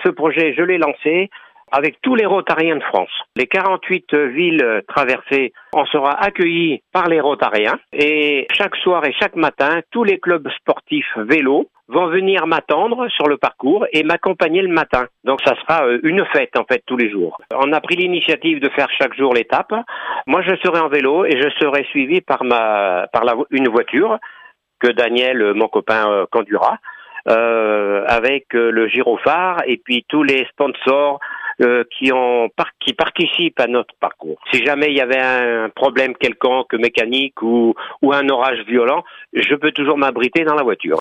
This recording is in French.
ce projet, je l'ai lancé avec tous les Rotariens de France. Les 48 villes traversées, on sera accueillis par les Rotariens et chaque soir et chaque matin, tous les clubs sportifs vélo vont venir m'attendre sur le parcours et m'accompagner le matin. Donc ça sera une fête en fait tous les jours. On a pris l'initiative de faire chaque jour l'étape. Moi je serai en vélo et je serai suivi par une voiture que Daniel, mon copain, conduira, avec le gyrophare et puis tous les sponsors qui participent à notre parcours. Si jamais il y avait un problème quelconque mécanique ou un orage violent, je peux toujours m'abriter dans la voiture.